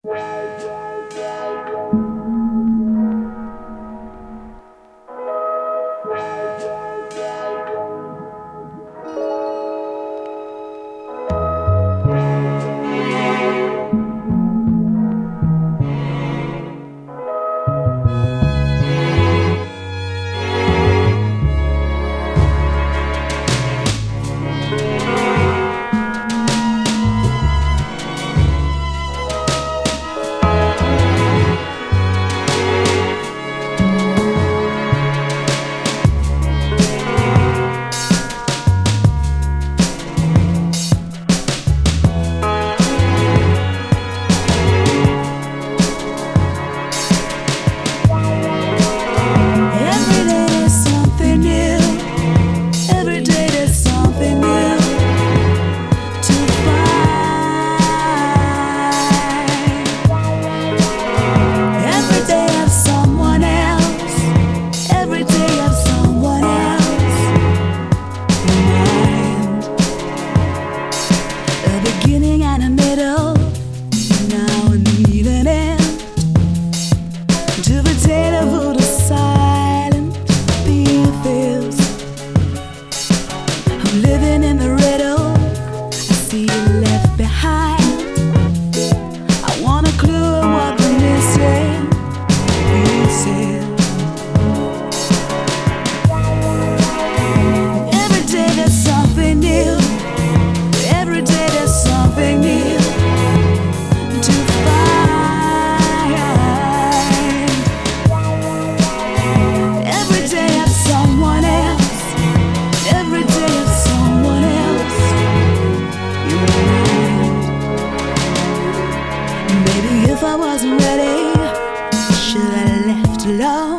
If I wasn't ready, should have left alone.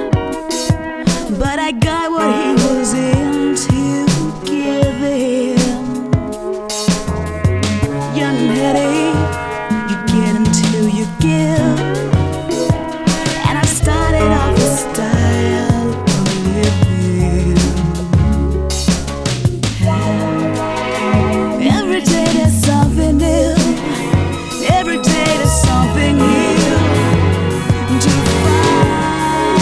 But I got what he was into giving. Young and heady, you get until you give. And I started off a style of living. Every day there's something new. Every day there's something new to find.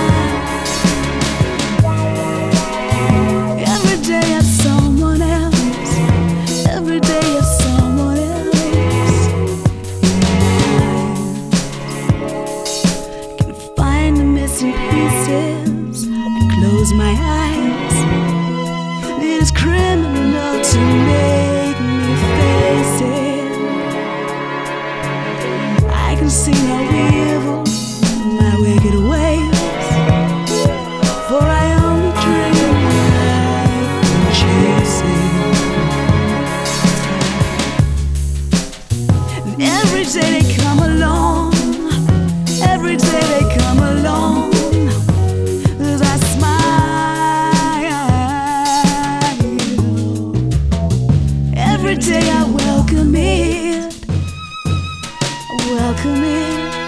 Every day there's someone else. Every day there's someone else in mind. Can find the missing pieces. I close my eyes. It is criminal to make me face it. I can see no evil in my wicked ways, for I only dream I'm chasing. And every day they come along, every day they come along, as I smile. Every day I welcome it, welcome it.